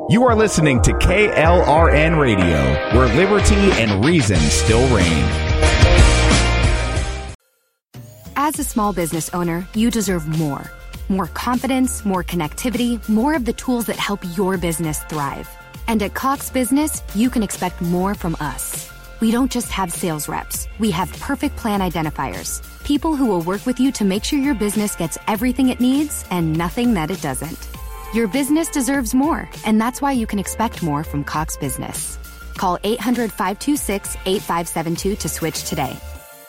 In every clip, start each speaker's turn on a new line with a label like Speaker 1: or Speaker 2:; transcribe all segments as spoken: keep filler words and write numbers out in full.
Speaker 1: You are listening to K L R N Radio, where liberty and reason still reign.
Speaker 2: As a small business owner, you deserve more. More confidence, more connectivity, more of the tools that help your business thrive. And at Cox Business, you can expect more from us. We don't just have sales reps. We have perfect plan identifiers. People who will work with you to make sure your business gets everything it needs and nothing that it doesn't. Your business deserves more, and that's why you can expect more from Cox Business. Call eight hundred, five two six, eight five seven two to switch today.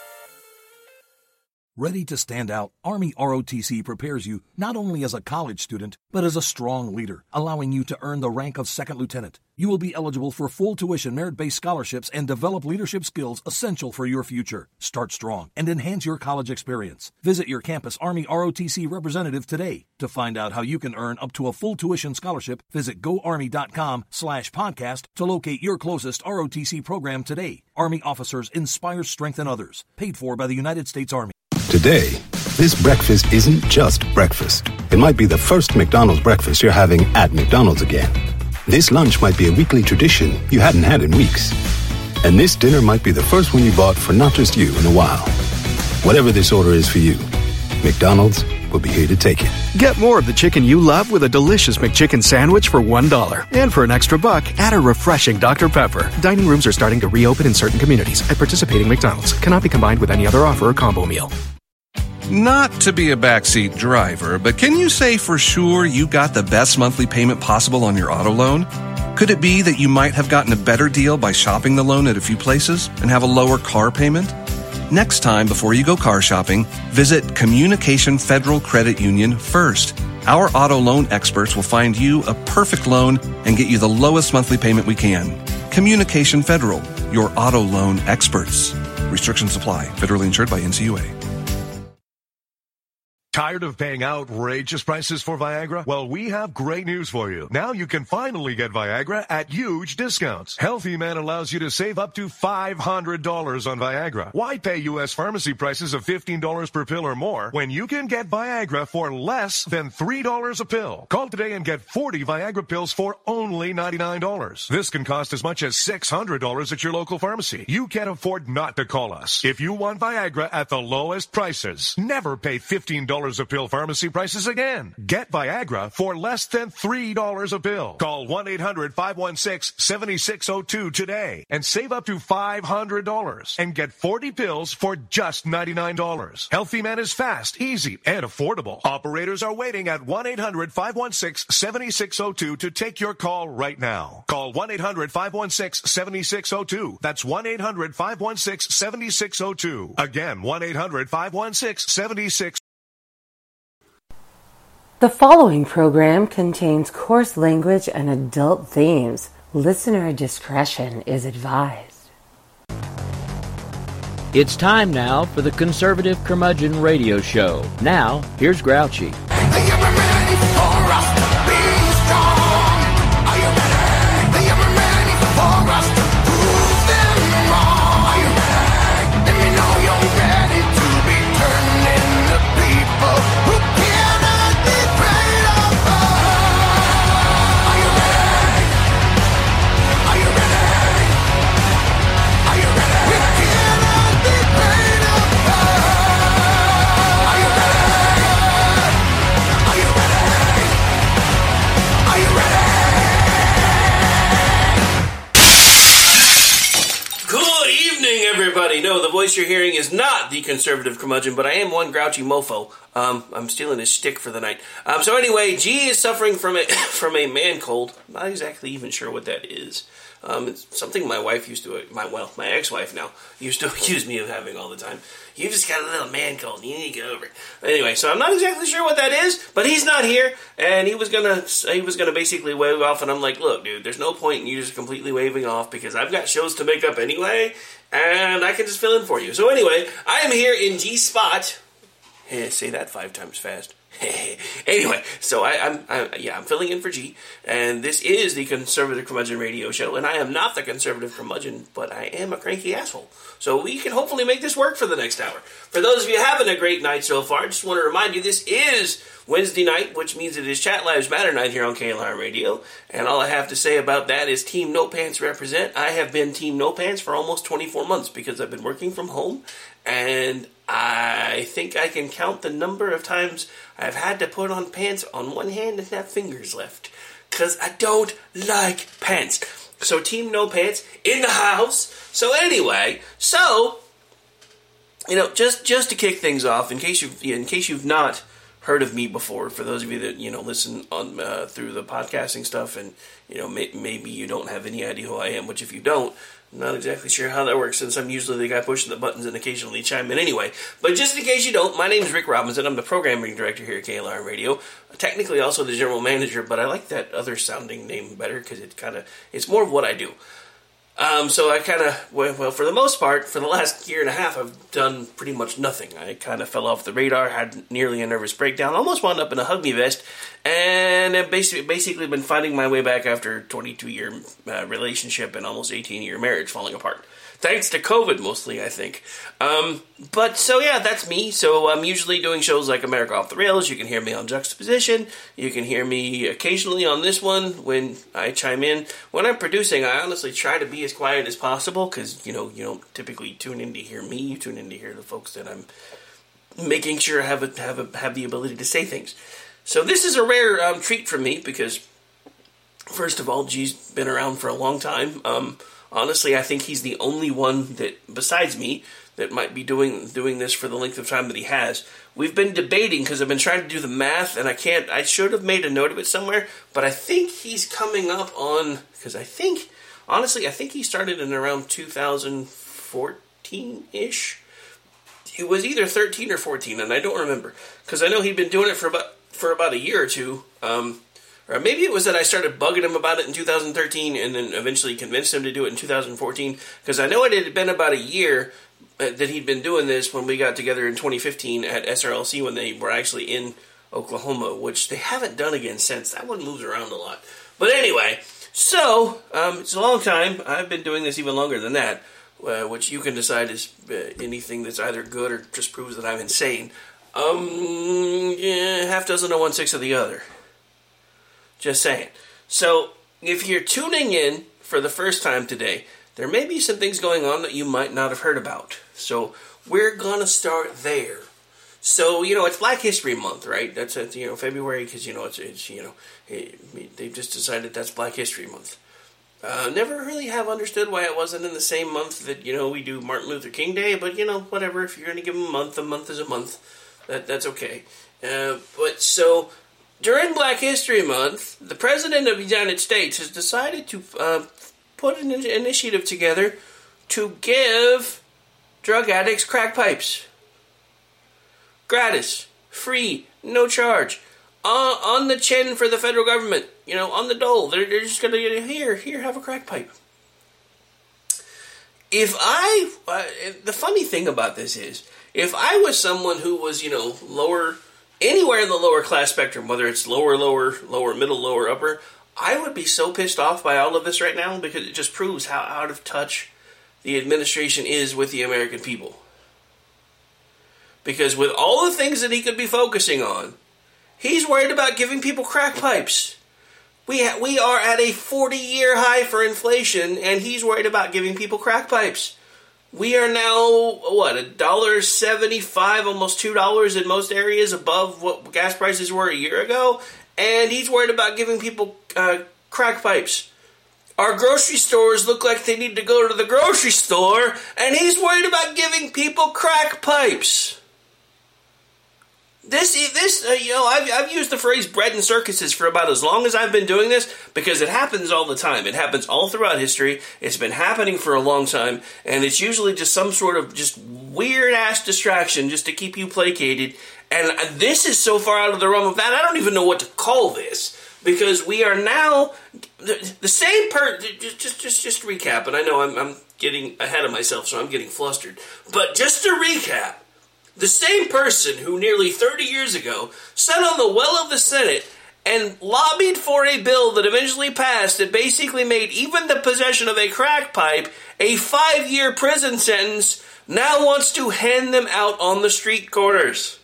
Speaker 3: Ready to stand out, Army R O T C prepares you not only as a college student, but as a strong leader, allowing you to earn the rank of second lieutenant. You will be eligible for full tuition merit-based scholarships and develop leadership skills essential for your future. Start strong and enhance your college experience. Visit your campus Army R O T C representative today. To find out how you can earn up to a full tuition scholarship, visit goarmy.com slash podcast to locate your closest R O T C program today. Army officers inspire, strengthen others. Paid for by the United States Army.
Speaker 4: Today, this breakfast isn't just breakfast. It might be the first McDonald's breakfast you're having at McDonald's again. This lunch might be a weekly tradition you hadn't had in weeks. And this dinner might be the first one you bought for not just you in a while. Whatever this order is for you, McDonald's will be here to take it.
Speaker 5: Get more of the chicken you love with a delicious McChicken sandwich for one dollar. And for an extra buck, add a refreshing Doctor Pepper. Dining rooms are starting to reopen in certain communities at participating McDonald's. Cannot be combined with any other offer or combo meal.
Speaker 6: Not to be a backseat driver, but can you say for sure you got the best monthly payment possible on your auto loan? Could it be that you might have gotten a better deal by shopping the loan at a few places and have a lower car payment? Next time, before you go car shopping, visit Communication Federal Credit Union first. Our auto loan experts will find you a perfect loan and get you the lowest monthly payment we can. Communication Federal, your auto loan experts. Restrictions apply. Federally insured by N C U A.
Speaker 7: Tired of paying outrageous prices for Viagra? Well, we have great news for you. Now you can finally get Viagra at huge discounts. Healthy Man allows you to save up to five hundred dollars on Viagra. Why pay U S pharmacy prices of fifteen dollars per pill or more when you can get Viagra for less than three dollars a pill? Call today and get forty Viagra pills for only ninety-nine dollars. This can cost as much as six hundred dollars at your local pharmacy. You can't afford not to call us. If you want Viagra at the lowest prices, never pay fifteen dollars a pill pharmacy prices again. Get Viagra for less than three dollars a pill. Call one eight hundred, five one six, seven six zero two today and save up to five hundred dollars and get forty pills for just ninety-nine dollars. Healthy Man is fast, easy, and affordable. Operators are waiting at one eight hundred, five one six, seven six zero two to take your call right now. Call one eight hundred, five one six, seven six zero two. That's one eight hundred, five one six, seven six zero two. Again, one eight hundred, five one six, seven six zero two.
Speaker 8: The following program contains coarse language and adult themes. Listener discretion is advised.
Speaker 9: It's time now for the Conservative Curmudgeon Radio Show. Now, here's Grouchy.
Speaker 10: No, the voice you're hearing is not the Conservative Curmudgeon, but I am one grouchy mofo. Um, I'm stealing his shtick for the night. Um, so anyway, G is suffering from a, from a man cold. I'm not exactly even sure what that is. Um, it's something my wife used to, my well, my ex-wife now, used to accuse me of having all the time. You just got a little man cold. You need to get over it. Anyway, so I'm not exactly sure what that is, but he's not here, and he was gonna he was gonna basically wave off, and I'm like, look, dude, there's no point in you just completely waving off because I've got shows to make up anyway, and I can just fill in for you. So anyway, I am here in G Spot. Hey, say that five times fast. Anyway, so I, I'm, I, yeah, I'm filling in for G, and this is the Conservative Curmudgeon Radio Show, and I am not the Conservative Curmudgeon, but I am a cranky asshole. So we can hopefully make this work for the next hour. For those of you having a great night so far, I just want to remind you this is Wednesday night, which means it is Chat Lives Matter night here on K L R Radio, and all I have to say about that is Team No Pants represent. I have been Team No Pants for almost twenty-four months because I've been working from home, and I think I can count the number of times I've had to put on pants on one hand and have fingers left, because I don't like pants. So Team No Pants in the house. So anyway, so, you know, just, just to kick things off, in case you've, in case you've not heard of me before, for those of you that, you know, listen on uh, through the podcasting stuff, and, you know, may, maybe you don't have any idea who I am, which if you don't, I'm not exactly sure how that works, since I'm usually the guy pushing the buttons and occasionally chime in anyway. But just in case you don't, my name is Rick Robinson. I'm the programming director here at K L R Radio. Technically also the general manager, but I like that other sounding name better because it kind of, it's more of what I do. Um, so I kind of, well, well, for the most part, for the last year and a half, I've done pretty much nothing. I kind of fell off the radar, had nearly a nervous breakdown, almost wound up in a Hug Me vest, and I've basically, basically been finding my way back after a twenty-two year uh, relationship and almost eighteen year marriage falling apart. Thanks to COVID, mostly, I think. Um, but, so yeah, that's me. So I'm usually doing shows like America Off the Rails. You can hear me on Juxtaposition. You can hear me occasionally on this one when I chime in. When I'm producing, I honestly try to be as quiet as possible because, you know, you don't typically tune in to hear me. You tune in to hear the folks that I'm making sure have a, have a, have the ability to say things. So this is a rare um, treat for me because, first of all, G's been around for a long time. Um... Honestly, I think he's the only one that, besides me, that might be doing doing this for the length of time that he has. We've been debating, because I've been trying to do the math, and I can't, I should have made a note of it somewhere, but I think he's coming up on, because I think, honestly, I think he started in around two thousand fourteen-ish. It was either thirteen or fourteen, and I don't remember, because I know he'd been doing it for about, for about a year or two, um... Or maybe it was that I started bugging him about it in two thousand thirteen and then eventually convinced him to do it in two thousand fourteen. Because I know it had been about a year that he'd been doing this when we got together in twenty fifteen at S R L C when they were actually in Oklahoma, which they haven't done again since. That one moves around a lot. But anyway, so um, it's a long time. I've been doing this even longer than that, uh, which you can decide is uh, anything that's either good or just proves that I'm insane. Um, yeah, half dozen or one-sixth of the other. Just saying. So, if you're tuning in for the first time today, there may be some things going on that you might not have heard about. So, we're going to start there. So, you know, it's Black History Month, right? That's, uh, you know, February, because, you know, it's, it's you know, it, they've just decided that's Black History Month. Uh, never really have understood why it wasn't in the same month that, you know, we do Martin Luther King Day, but, you know, whatever. If you're going to give them a month, a month is a month. That That's okay. Uh, but, so... During Black History Month, the President of the United States has decided to uh, put an initiative together to give drug addicts crack pipes. Gratis. Free. No charge. Uh, on the chin for the federal government. You know, on the dole. They're, they're just going to, here, here, have a crack pipe. If I, uh, the funny thing about this is, if I was someone who was, you know, lower... Anywhere in the lower class spectrum, whether it's lower, lower, lower, middle, lower, upper, I would be so pissed off by all of this right now because it just proves how out of touch the administration is with the American people. Because with all the things that he could be focusing on, he's worried about giving people crack pipes. We ha- we are at a forty-year high for inflation, and he's worried about giving people crack pipes. We are now, what, one dollar seventy-five, almost two dollars in most areas above what gas prices were a year ago, and he's worried about giving people uh, crack pipes. Our grocery stores look like they need to go to the grocery store, and he's worried about giving people crack pipes. This, this, uh, you know, I've, I've used the phrase bread and circuses for about as long as I've been doing this, because it happens all the time. It happens all throughout history. It's been happening for a long time, and it's usually just some sort of just weird-ass distraction just to keep you placated. And this is so far out of the realm of that, I don't even know what to call this, because we are now the, the same per. Just, just, just, just to recap, and I know I'm, I'm getting ahead of myself, so I'm getting flustered. But just to recap, The same person who nearly thirty years ago sat on the well of the Senate and lobbied for a bill that eventually passed that basically made even the possession of a crack pipe a five-year prison sentence, now wants to hand them out on the street corners.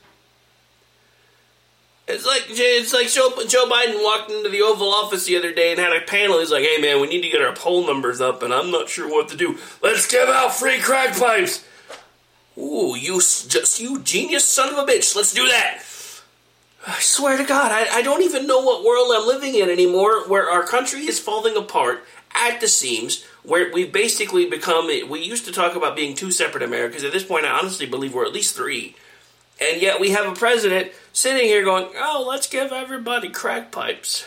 Speaker 10: It's like it's like Joe, Joe Biden walked into the Oval Office the other day and had a panel. He's like, hey man, we need to get our poll numbers up and I'm not sure what to do. Let's give out free crack pipes. Ooh, you just you genius son of a bitch. Let's do that. I swear to God, I, I don't even know what world I'm living in anymore, where our country is falling apart at the seams, where we've basically become, we used to talk about being two separate Americas. At this point, I honestly believe we're at least three. And yet we have a president sitting here going, oh, let's give everybody crack pipes.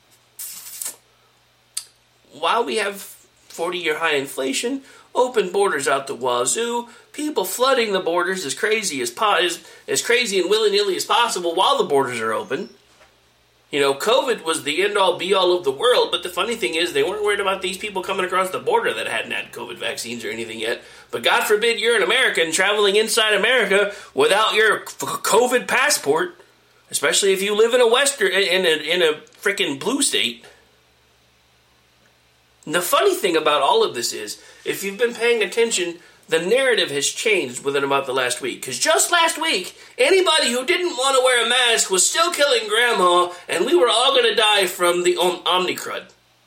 Speaker 10: While we have forty-year high inflation, open borders out the wazoo, people flooding the borders as crazy as, po- as, as crazy and willy-nilly as possible while the borders are open. You know, COVID was the end-all, be-all of the world, but the funny thing is they weren't worried about these people coming across the border that hadn't had COVID vaccines or anything yet. But God forbid you're an American traveling inside America without your COVID passport, especially if you live in a western, in a, in a freaking blue state. And the funny thing about all of this is, if you've been paying attention, the narrative has changed within about the last week. Because just last week, anybody who didn't want to wear a mask was still killing grandma, and we were all going to die from the om- Omnicrud.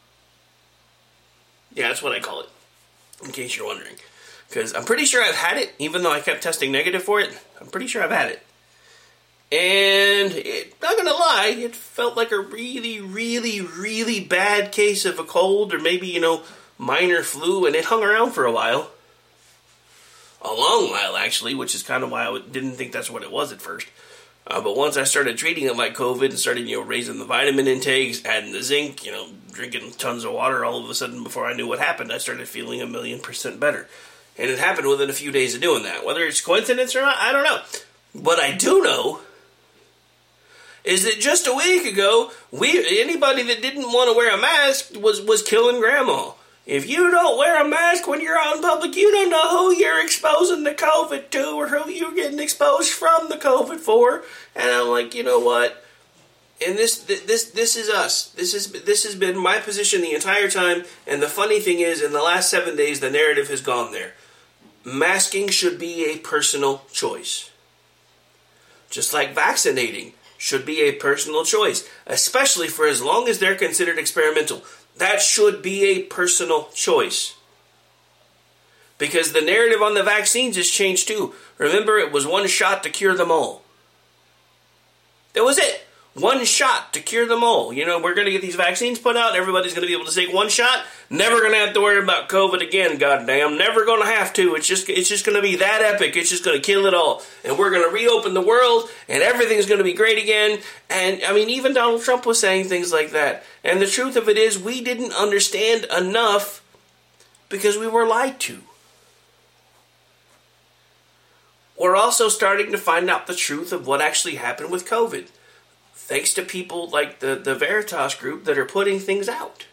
Speaker 10: Yeah, that's what I call it, in case you're wondering. Because I'm pretty sure I've had it, even though I kept testing negative for it. I'm pretty sure I've had it. And, it, not gonna lie, it felt like a really, really, really bad case of a cold, or maybe, you know, minor flu, and it hung around for a while. A long while, actually, which is kind of why I didn't think that's what it was at first. Uh, but once I started treating it like COVID and started, you know, raising the vitamin intakes, adding the zinc, you know, drinking tons of water, all of a sudden, before I knew what happened, I started feeling a million percent better. And it happened within a few days of doing that. Whether it's coincidence or not, I don't know. What I do know is that just a week ago, we anybody that didn't want to wear a mask was, was killing grandma. If you don't wear a mask when you're out in public, you don't know who you're exposing the COVID to or who you're getting exposed from the COVID for. And I'm like, you know what? And this this this is us. This is this has been my position the entire time. And the funny thing is, in the last seven days, the narrative has gone there. Masking should be a personal choice. Just like vaccinating should be a personal choice, especially for as long as they're considered experimental. That should be a personal choice. Because the narrative on the vaccines has changed too. Remember, it was one shot to cure them all. That was it. One shot to cure them all. You know, we're going to get these vaccines put out. Everybody's going to be able to take one shot. Never going to have to worry about COVID again, goddamn. Never going to have to. It's just it's just going to be that epic. It's just going to kill it all. And we're going to reopen the world, and everything's going to be great again. And, I mean, even Donald Trump was saying things like that. And the truth of it is, we didn't understand enough because we were lied to. We're also starting to find out the truth of what actually happened with COVID. Thanks to people like the, the Veritas group that are putting things out.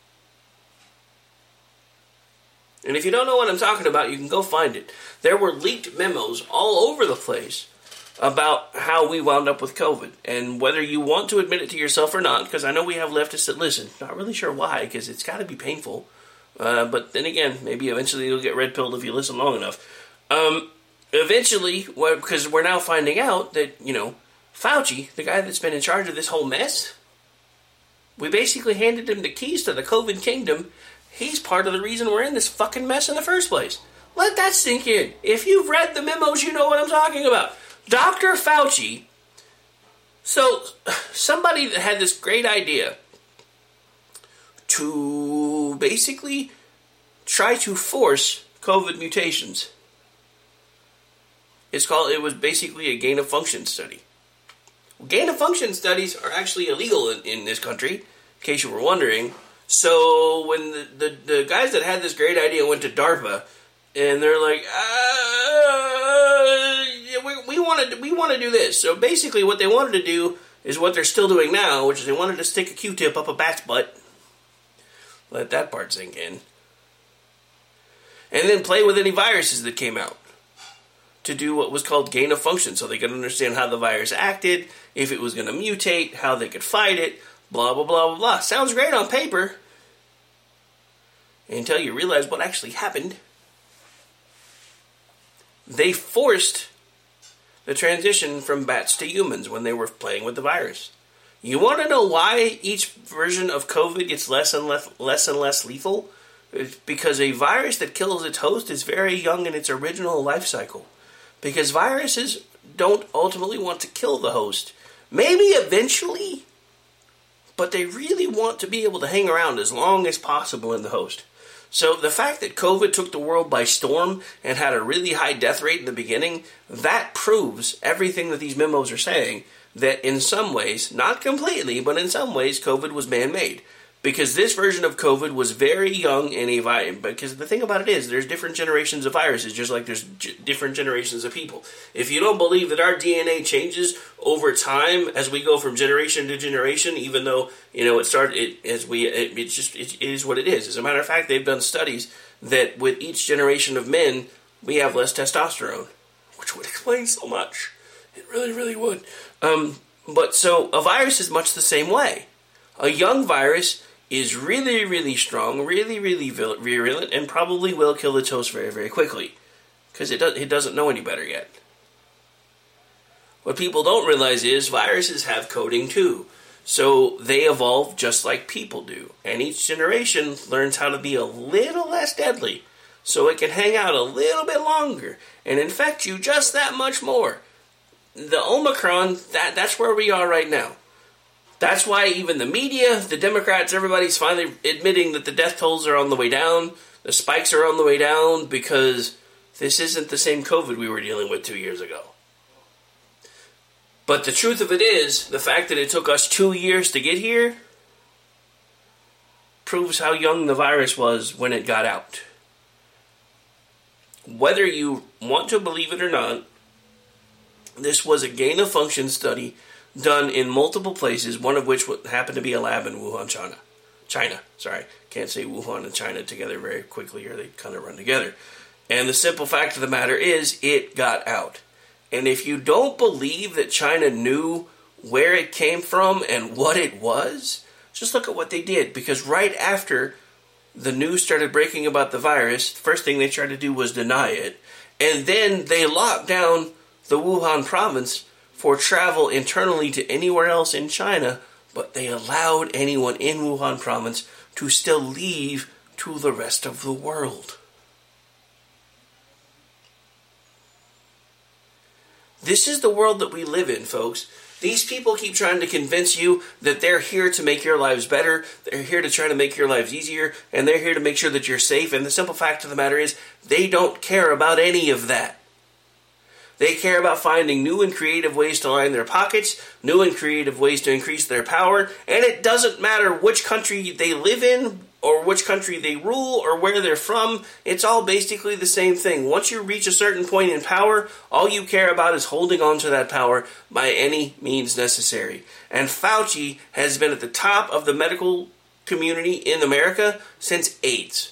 Speaker 10: And if you don't know what I'm talking about, you can go find it. There were leaked memos all over the place about how we wound up with COVID. And whether you want to admit it to yourself or not, because I know we have leftists that listen. Not really sure why, because it's got to be painful. Uh, but then again, maybe eventually you'll get red-pilled if you listen long enough. Um, eventually, because we're now finding out that, you know, Fauci, the guy that's been in charge of this whole mess, we basically handed him the keys to the COVID kingdom. He's part of the reason we're in this fucking mess in the first place. Let that sink in. If you've read the memos, you know what I'm talking about. Doctor Fauci, so somebody that had this great idea to basically try to force COVID mutations. It's called, it was basically a gain-of-function study. Gain-of-function studies are actually illegal in, in this country, in case you were wondering. So when the, the, the guys that had this great idea went to DARPA, and they're like, uh, we, we want to we want to do this. So basically what they wanted to do is what they're still doing now, which is they wanted to stick a Q-tip up a bat's butt. Let that part sink in. And then play with any viruses that came out. to do what was called gain of function, so they could understand how the virus acted, if it was going to mutate, how they could fight it, blah, blah, blah, blah, blah. Sounds great on paper, until you realize what actually happened. They forced the transition from bats to humans when they were playing with the virus. You want to know why each version of COVID gets less and less, less and less lethal? It's because a virus that kills its host is very young in its original life cycle. Because viruses don't ultimately want to kill the host. Maybe eventually, but they really want to be able to hang around as long as possible in the host. So the fact that COVID took the world by storm and had a really high death rate in the beginning, that proves everything that these memos are saying, that in some ways, not completely, but in some ways, COVID was man-made. Because this version of COVID was very young in a virus. Because the thing about it is, there's different generations of viruses, just like there's g- different generations of people. If you don't believe that our D N A changes over time as we go from generation to generation, even though, you know, it started, it, as we, it, it's just, it, it is what it is. As a matter of fact, they've done studies that with each generation of men, we have less testosterone, which would explain so much. It really, really would. Um, but so a virus is much the same way. A young virus is really, really strong, really, really virulent, and probably will kill its host very, very quickly. Because it, do- it doesn't know any better yet. What people don't realize is viruses have coding too. So they evolve just like people do. And each generation learns how to be a little less deadly. So it can hang out a little bit longer and infect you just that much more. The Omicron, that, that's where we are right now. That's why even the media, the Democrats, everybody's finally admitting that the death tolls are on the way down, the spikes are on the way down, because this isn't the same COVID we were dealing with two years ago. But the truth of it is, the fact that it took us two years to get here proves how young the virus was when it got out. Whether you want to believe it or not, this was a gain-of-function study done in multiple places, one of which happened to be a lab in Wuhan, China. China, sorry. Can't say Wuhan and China together very quickly, or they kind of run together. And the simple fact of the matter is, it got out. And if you don't believe that China knew where it came from and what it was, just look at what they did. Because right after the news started breaking about the virus, the first thing they tried to do was deny it. And then they locked down the Wuhan province for travel internally to anywhere else in China, but they allowed anyone in Wuhan province to still leave to the rest of the world. This is the world that we live in, folks. These people keep trying to convince you that they're here to make your lives better, they're here to try to make your lives easier, and they're here to make sure that you're safe, and the simple fact of the matter is, they don't care about any of that. They care about finding new and creative ways to line their pockets, new and creative ways to increase their power, and it doesn't matter which country they live in, or which country they rule, or where they're from. It's all basically the same thing. Once you reach a certain point in power, all you care about is holding on to that power by any means necessary. And Fauci has been at the top of the medical community in America since AIDS.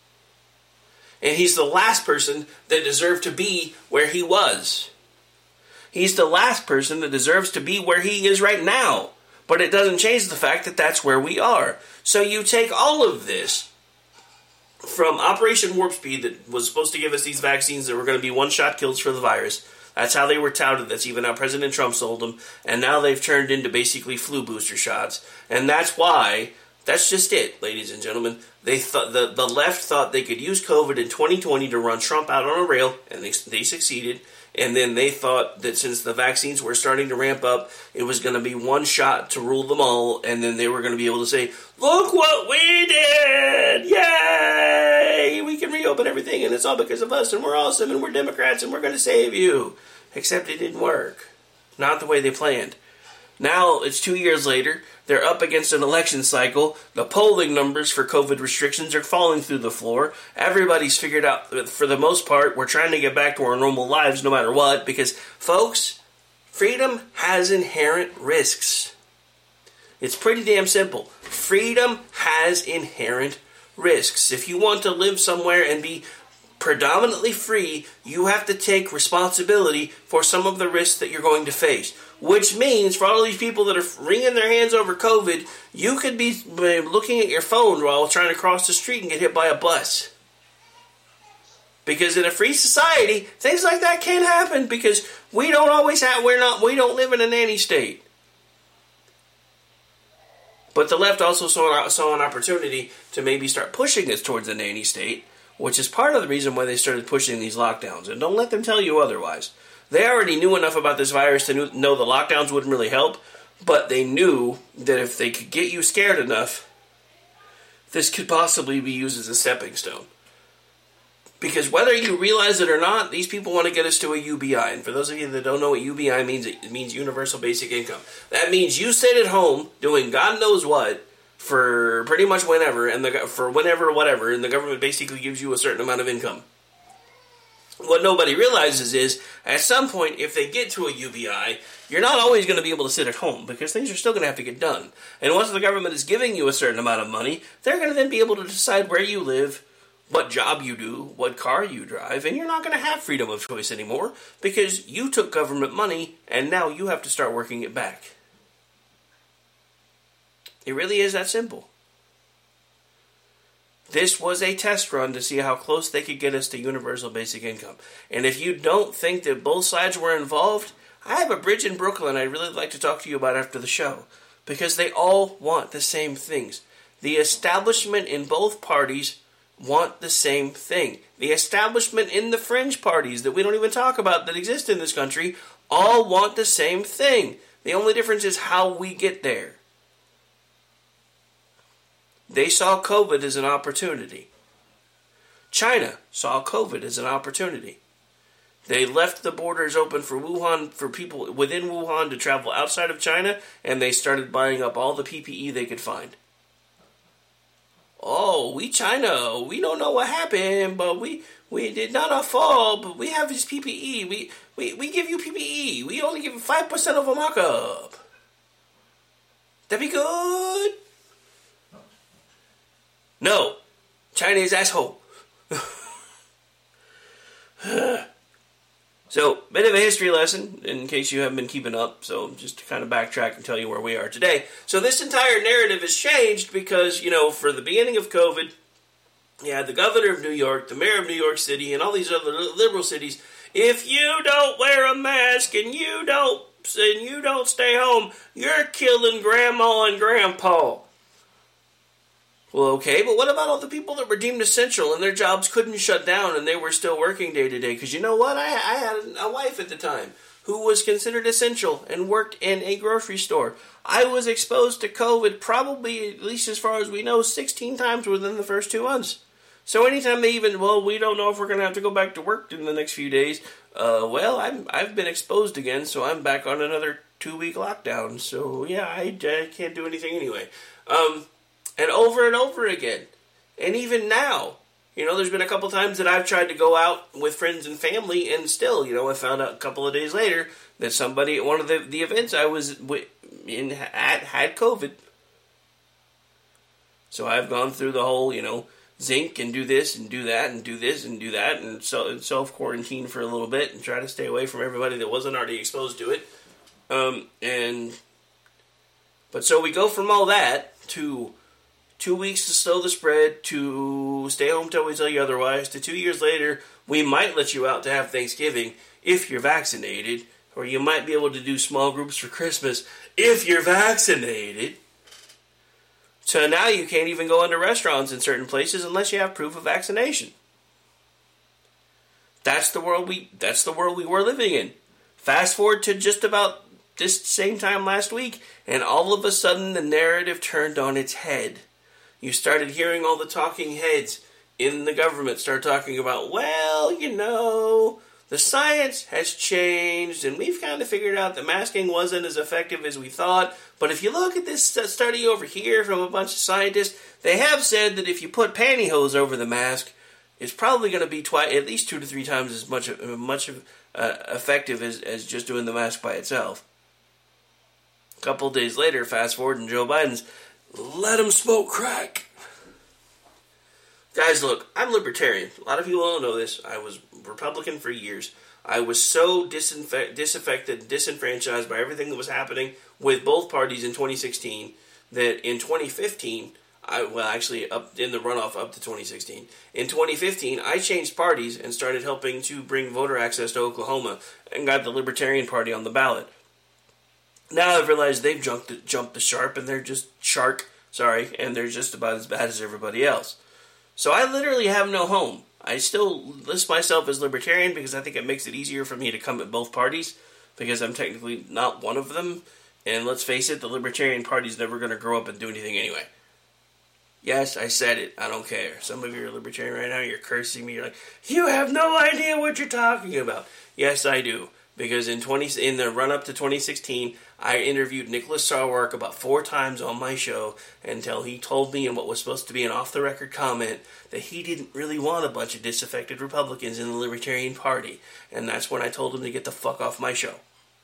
Speaker 10: And he's the last person that deserved to be where he was. He's the last person that deserves to be where he is right now. But it doesn't change the fact that that's where we are. So you take all of this from Operation Warp Speed that was supposed to give us these vaccines that were going to be one-shot kills for the virus. That's how they were touted. That's even how President Trump sold them. And now they've turned into basically flu booster shots. And that's why... That's just it, ladies and gentlemen. They thought the, the left thought they could use COVID in twenty twenty to run Trump out on a rail, and they, they succeeded. And then they thought that since the vaccines were starting to ramp up, it was going to be one shot to rule them all, and then they were going to be able to say, look what we did! Yay! We can reopen everything, and it's all because of us, and we're awesome, and we're Democrats, and we're going to save you. Except it didn't work. Not the way they planned. Now, it's two years later, they're up against an election cycle, the polling numbers for COVID restrictions are falling through the floor, everybody's figured out, for the most part, we're trying to get back to our normal lives no matter what, because, folks, freedom has inherent risks. It's pretty damn simple. Freedom has inherent risks. If you want to live somewhere and be predominantly free, you have to take responsibility for some of the risks that you're going to face. Which means, for all these people that are wringing their hands over COVID, you could be looking at your phone while trying to cross the street and get hit by a bus. Because in a free society, things like that can't happen because we don't always have, we're not, we don't live in a nanny state. But the left also saw, saw an opportunity to maybe start pushing us towards a nanny state, which is part of the reason why they started pushing these lockdowns. And don't let them tell you otherwise. They already knew enough about this virus to know the lockdowns wouldn't really help, but they knew that if they could get you scared enough, this could possibly be used as a stepping stone. Because whether you realize it or not, these people want to get us to a U B I. And for those of you that don't know what U B I means, it means Universal Basic Income. That means you sit at home doing God knows what for pretty much whenever, and the for whenever, whatever, and the government basically gives you a certain amount of income. What nobody realizes is, at some point, if they get to a U B I, you're not always going to be able to sit at home, because things are still going to have to get done. And once the government is giving you a certain amount of money, they're going to then be able to decide where you live, what job you do, what car you drive, and you're not going to have freedom of choice anymore, because you took government money, and now you have to start working it back. It really is that simple. This was a test run to see how close they could get us to universal basic income. And if you don't think that both sides were involved, I have a bridge in Brooklyn I'd really like to talk to you about after the show. Because they all want the same things. The establishment in both parties want the same thing. The establishment in the fringe parties that we don't even talk about that exist in this country all want the same thing. The only difference is how we get there. They saw COVID as an opportunity. China saw COVID as an opportunity. They left the borders open for Wuhan, for people within Wuhan to travel outside of China, and they started buying up all the P P E they could find. Oh, we China, we don't know what happened, but we we did not our fault, but we have this P P E. We we, we give you P P E. We only give you five percent of a markup. That'd be good. No, Chinese asshole. So, bit of a history lesson, in case you haven't been keeping up, so just to kind of backtrack and tell you where we are today. So this entire narrative has changed because, you know, for the beginning of COVID, you had the governor of New York, the mayor of New York City, and all these other liberal cities. If you don't wear a mask and you don't, and you don't stay home, you're killing grandma and grandpa. Well, okay, but what about all the people that were deemed essential and their jobs couldn't shut down and they were still working day to day? Because you know what? I, I had a wife at the time who was considered essential and worked in a grocery store. I was exposed to COVID probably, at least as far as we know, sixteen times within the first two months. So anytime they even, well, we don't know if we're going to have to go back to work in the next few days. Uh, well, I'm, I've been exposed again, so I'm back on another two-week lockdown. So, yeah, I, I can't do anything anyway. Um... And over and over again. And even now, you know, there's been a couple times that I've tried to go out with friends and family, and still, you know, I found out a couple of days later that somebody at one of the, the events I was in at had COVID. So I've gone through the whole, you know, zinc and do this and do that and do this and do that and so self-quarantine for a little bit and try to stay away from everybody that wasn't already exposed to it. Um, and, but so we go from all that to two weeks to slow the spread, to stay home till we tell you otherwise, to two years later, we might let you out to have Thanksgiving if you're vaccinated, or you might be able to do small groups for Christmas if you're vaccinated. So now you can't even go into restaurants in certain places unless you have proof of vaccination. That's the world we that's the world we were living in. Fast forward to just about this same time last week, and all of a sudden the narrative turned on its head. You started hearing all the talking heads in the government start talking about, well, you know, the science has changed, and we've kind of figured out that masking wasn't as effective as we thought. But if you look at this study over here from a bunch of scientists, they have said that if you put pantyhose over the mask, it's probably going to be twi- at least two to three times as much much uh, effective as, as just doing the mask by itself. A couple days later, fast forward, and Joe Biden's, let them smoke crack. Guys, look, I'm libertarian. A lot of people don't know this. I was Republican for years. I was so disinfe- disaffected, disenfranchised by everything that was happening with both parties in twenty sixteen that in twenty fifteen, I, well, actually, up in the runoff up to twenty sixteen, in twenty fifteen, I changed parties and started helping to bring voter access to Oklahoma and got the Libertarian Party on the ballot. Now I've realized they've jumped, jumped the shark and they're just shark, sorry, and they're just about as bad as everybody else. So I literally have no home. I still list myself as libertarian because I think it makes it easier for me to come at both parties because I'm technically not one of them. And let's face it, the Libertarian Party's never going to grow up and do anything anyway. Yes, I said it. I don't care. Some of you are libertarian right now. You're cursing me. You're like, you have no idea what you're talking about. Yes, I do. Because in twenty in the run-up to twenty sixteen, I interviewed Nicholas Sarwark about four times on my show until he told me in what was supposed to be an off-the-record comment that he didn't really want a bunch of disaffected Republicans in the Libertarian Party. And that's when I told him to get the fuck off my show.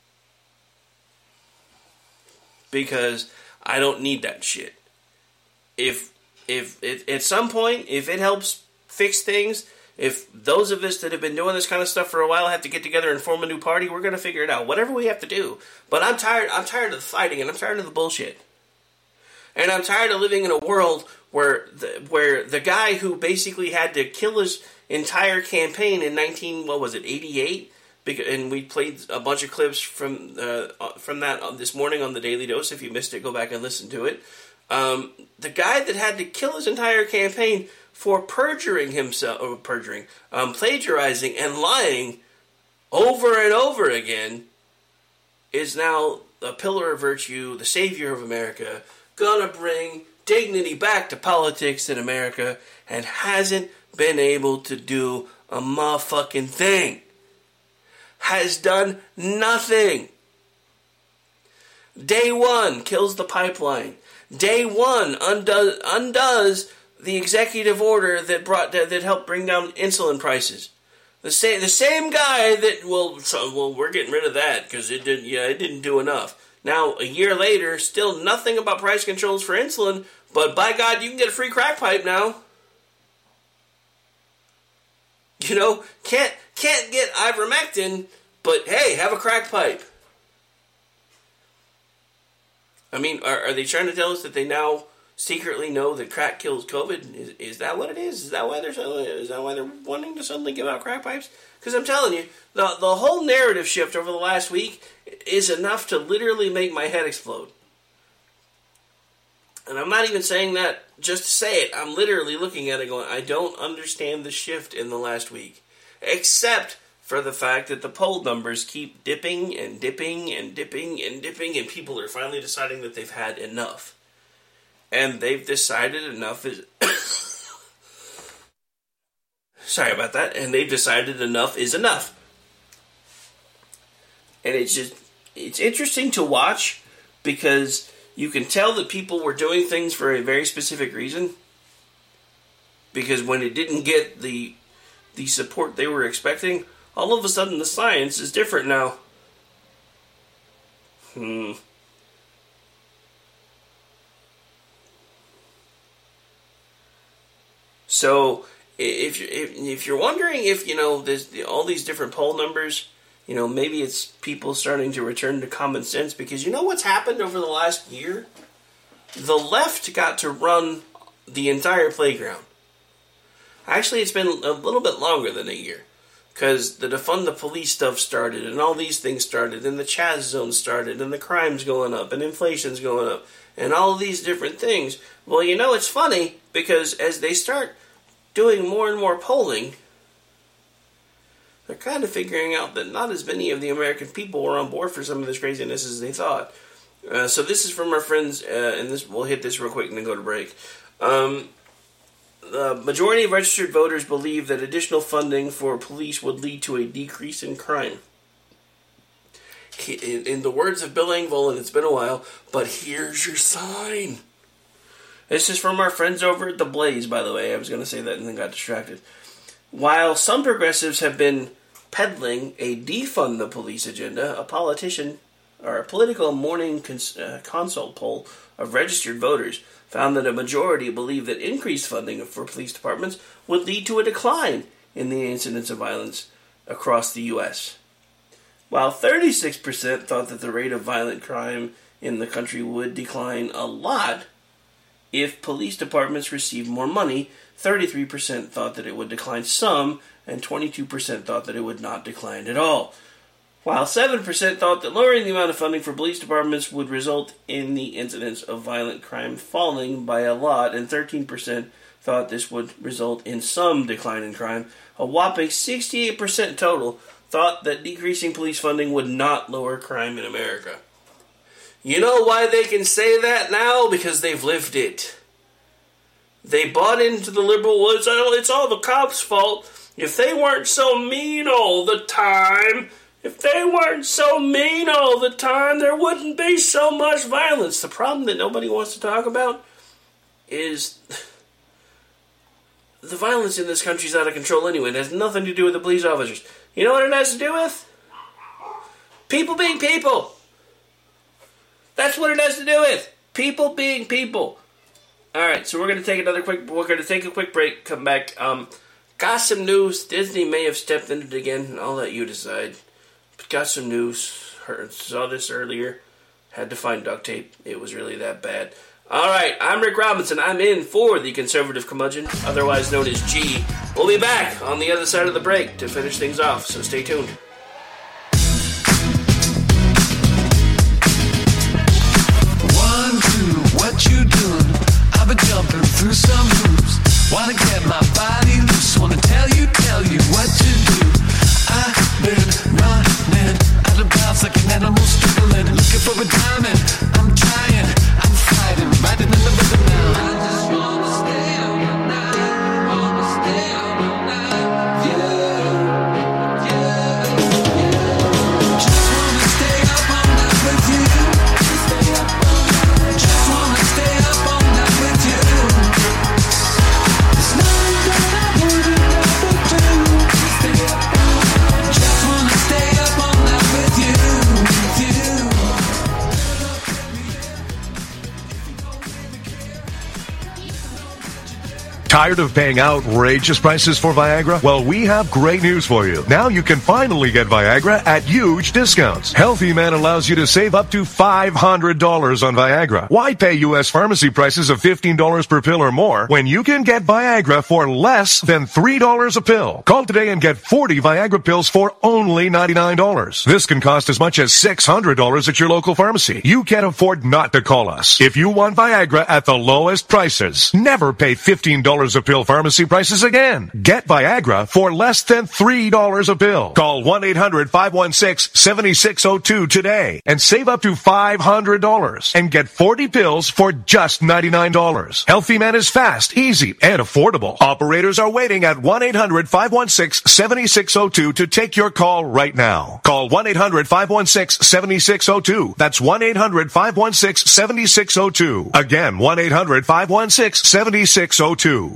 Speaker 10: Because I don't need that shit. If, if, if at some point, if it helps fix things, if those of us that have been doing this kind of stuff for a while have to get together and form a new party, we're going to figure it out. Whatever we have to do. But I'm tired, I'm tired of the fighting and I'm tired of the bullshit. And I'm tired of living in a world where the, where the guy who basically had to kill his entire campaign in nineteen, what was it, eighty-eight? And we played a bunch of clips from uh, from that this morning on the Daily Dose. If you missed it, go back and listen to it. Um, the guy that had to kill his entire campaign for perjuring himself, or perjuring, um, plagiarizing and lying over and over again, is now a pillar of virtue, the savior of America, gonna bring dignity back to politics in America, and hasn't been able to do a motherfucking thing. Has done nothing. Day one kills the pipeline. Day one undoes, undoes the executive order that brought that, that helped bring down insulin prices. The same the same guy that well so, well we're getting rid of that because it did yeah it didn't do enough. Now a year later, still nothing about price controls for insulin, but by God, you can get a free crack pipe now. You know, can't can't get ivermectin, but hey, have a crack pipe. I mean, are, are they trying to tell us that they now secretly know that crack kills COVID? Is, is that what it is? Is that why they're is that why they're wanting to suddenly give out crack pipes? Because I'm telling you, the the whole narrative shift over the last week is enough to literally make my head explode. And I'm not even saying that just to say it. I'm literally looking at it going, I don't understand the shift in the last week. Except for the fact that the poll numbers keep dipping and dipping and dipping and dipping, and people are finally deciding that they've had enough. And they've decided enough is... Sorry about that. And they've decided enough is enough. And it's just... It's interesting to watch because you can tell that people were doing things for a very specific reason. Because when it didn't get the the support they were expecting, all of a sudden the science is different now. Hmm. So, if you're, if, if you're wondering if, you know, there's all these different poll numbers, you know, maybe it's people starting to return to common sense, because you know what's happened over the last year? The left got to run the entire playground. Actually, it's been a little bit longer than a year, because the defund the police stuff started, and all these things started, and the Chaz zone started, and the crime's going up, and inflation's going up, and all of these different things. Well, you know, it's funny, because as they start doing more and more polling, they're kind of figuring out that not as many of the American people were on board for some of this craziness as they thought. Uh, so this is from our friends, uh, and this we'll hit this real quick and then go to break. Um, the majority of registered voters believe that additional funding for police would lead to a decrease in crime. In, in the words of Bill Engvall, and it's been a while, but here's your sign. This is from our friends over at The Blaze, by the way. I was going to say that and then got distracted. While some progressives have been peddling a defund the police agenda, a politician or a political morning cons- uh, consult poll of registered voters found that a majority believe that increased funding for police departments would lead to a decline in the incidence of violence across the U S. While thirty-six percent thought that the rate of violent crime in the country would decline a lot if police departments received more money, thirty-three percent thought that it would decline some, and twenty-two percent thought that it would not decline at all. While seven percent thought that lowering the amount of funding for police departments would result in the incidence of violent crime falling by a lot, and thirteen percent thought this would result in some decline in crime, a whopping sixty-eight percent total thought that decreasing police funding would not lower crime in America. You know why they can say that now? Because they've lived it. They bought into the liberal, well, it's, it's all the cops' fault. If they weren't so mean all the time, if they weren't so mean all the time, there wouldn't be so much violence. The problem that nobody wants to talk about is the violence in this country is out of control anyway. It has nothing to do with the police officers. You know what it has to do with? People being people. That's what it has to do with. People being people. Alright, so we're going to take another quick, we're going to take a quick break, come back. Um, got some news. Disney may have stepped in it again. I'll let you decide. But got some news. Heard, saw this earlier. Had to find duct tape. It was really that bad. Alright, I'm Rick Robinson. I'm in for the Conservative Curmudgeon, otherwise known as G. We'll be back on the other side of the break to finish things off, so stay tuned.
Speaker 11: One, two, what you doing? I've been jumping through some hoops. Wanna get my body loose. Wanna tell you, tell you what to do. I've been running out of bounds like an animal struggling. Looking for a diamond. I'm trying. I'm fighting. Riding in the rhythm now. I just wanna stay up all night. Wanna stay up all night. Yeah. Yeah. Yeah. Just wanna stay up all night with you. Stay up all night. Just wanna stay up all night with you. There's nothing that I wouldn't ever do. Stay up all night. Just wanna stay up all night with you. With you.
Speaker 7: Tired of paying outrageous prices for Viagra? Well, we have great news for you. Now you can finally get Viagra at huge discounts. Healthy Man allows you to save up to five hundred dollars on Viagra. Why pay U S pharmacy prices of fifteen dollars per pill or more when you can get Viagra for less than three dollars a pill? Call today and get forty Viagra pills for only ninety-nine dollars. This can cost as much as six hundred dollars at your local pharmacy. You can't afford not to call us. If you want Viagra at the lowest prices, never pay fifteen dollars a pill pharmacy prices again. Get Viagra for less than three dollars a pill. Call one eight hundred five one six seven six zero two today and save up to five hundred dollars and get forty pills for just ninety-nine dollars. Healthy Man is fast, easy, and affordable. Operators are waiting at one eight hundred five one six seven six zero two to take your call right now. Call one eight hundred five one six seven six zero two. That's one eight hundred five one six seven six zero two. Again, one eight hundred five one six seven six zero two.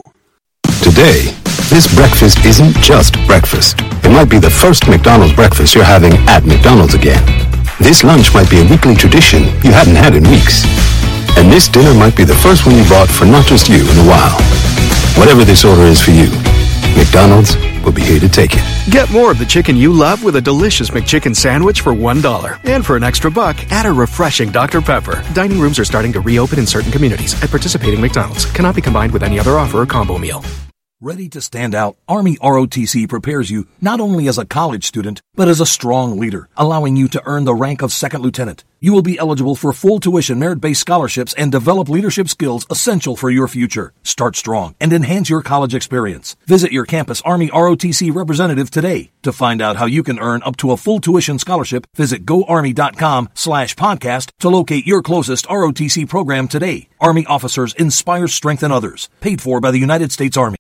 Speaker 4: Today, this breakfast isn't just breakfast. It might be the first McDonald's breakfast you're having at McDonald's again. This lunch might be a weekly tradition you hadn't had in weeks. And this dinner might be the first one you bought for not just you in a while. Whatever this order is for you, McDonald's will be here to take it.
Speaker 5: Get more of the chicken you love with a delicious McChicken sandwich for one dollar. And for an extra buck, add a refreshing Doctor Pepper. Dining rooms are starting to reopen in certain communities at participating McDonald's. Cannot be combined with any other offer or combo meal.
Speaker 3: Ready to stand out, Army R O T C prepares you not only as a college student, but as a strong leader, allowing you to earn the rank of second lieutenant. You will be eligible for full tuition merit-based scholarships and develop leadership skills essential for your future. Start strong and enhance your college experience. Visit your campus Army R O T C representative today. To find out how you can earn up to a full tuition scholarship, visit goarmy.com slash podcast to locate your closest R O T C program today. Army officers inspire, strengthen others. Paid for by the United States Army.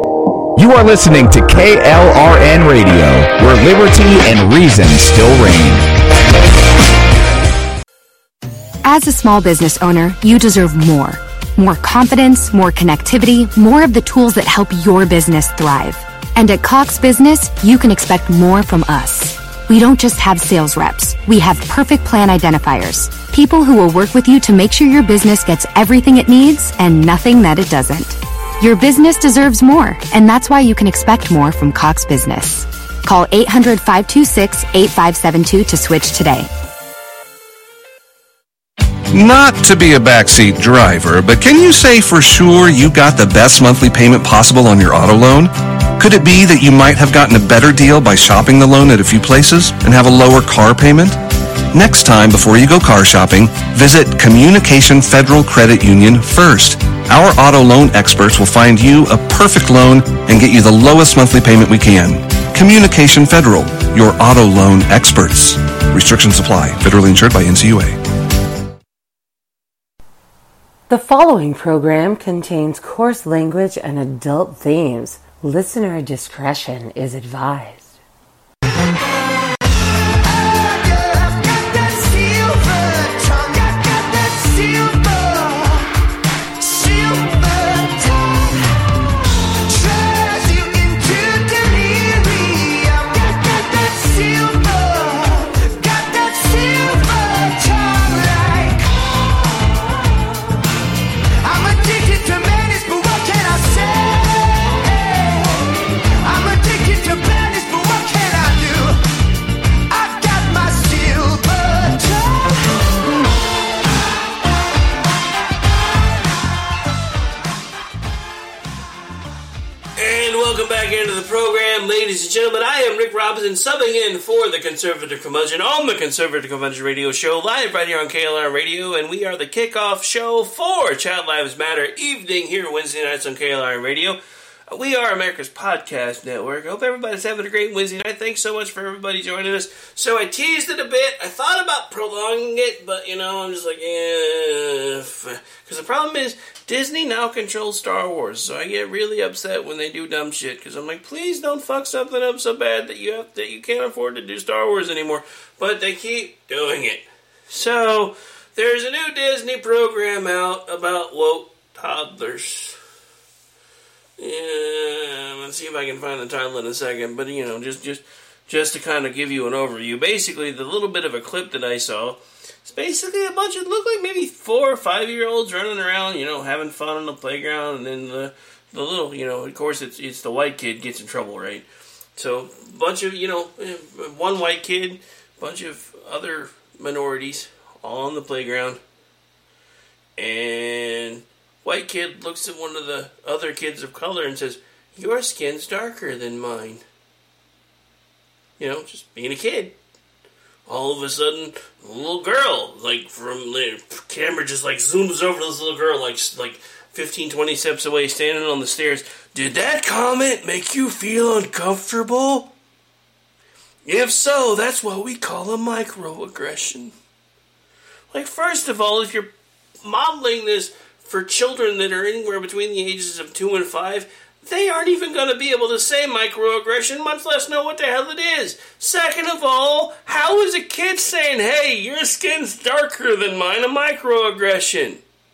Speaker 1: You are listening to K L R N Radio, where liberty and reason still reign.
Speaker 2: As a small business owner, you deserve more. More confidence, more connectivity, more of the tools that help your business thrive. And at Cox Business, you can expect more from us. We don't just have sales reps. We have perfect plan identifiers. People who will work with you to make sure your business gets everything it needs and nothing that it doesn't. Your business deserves more, and that's why you can expect more from Cox Business. Call eight hundred, five two six, eight five seven two to switch today.
Speaker 6: Not to be a backseat driver, but can you say for sure you got the best monthly payment possible on your auto loan? Could it be that you might have gotten a better deal by shopping the loan at a few places and have a lower car payment? Next time, before you go car shopping, visit Communication Federal Credit Union first. Our auto loan experts will find you a perfect loan and get you the lowest monthly payment we can. Communication Federal, your auto loan experts. Restrictions apply. Federally insured by N C U A.
Speaker 8: The following program contains coarse language and adult themes. Listener discretion is advised.
Speaker 10: Ladies and gentlemen, I am Rick Robinson, subbing in for the Conservative Curmudgeon on the Conservative Curmudgeon Radio Show, live right here on K L R Radio, and we are the kickoff show for Child Lives Matter evening here Wednesday nights on K L R Radio. We are America's podcast network. I hope everybody's having a great Wednesday night. Thanks so much for everybody joining us. So I teased it a bit. I thought about prolonging it, but, you know, I'm just like, eh. Because the problem is, Disney now controls Star Wars, so I get really upset when they do dumb shit. Because I'm like, please don't fuck something up so bad that you have that you can't afford to do Star Wars anymore. But they keep doing it. So there's a new Disney program out about woke toddlers. Yeah, let's see if I can find the title in a second. But, you know, just just just to kind of give you an overview. Basically, the little bit of a clip that I saw, it's basically a bunch of, look like maybe four or five-year-olds running around, you know, having fun on the playground. And then the the little, you know, of course, it's it's the white kid gets in trouble, right? So, a bunch of, you know, one white kid, bunch of other minorities all on the playground. And white kid looks at one of the other kids of color and says, "Your skin's darker than mine." You know, just being a kid. All of a sudden, a little girl, like, from the camera just, like, zooms over to this little girl, like, like fifteen, twenty steps away, standing on the stairs. "Did that comment make you feel uncomfortable? If so, that's what we call a microaggression." Like, first of all, if you're modeling this for children that are anywhere between the ages of two and five, they aren't even going to be able to say microaggression, much less know what the hell it is. Second of all, how is a kid saying, "Hey, your skin's darker than mine," a microaggression?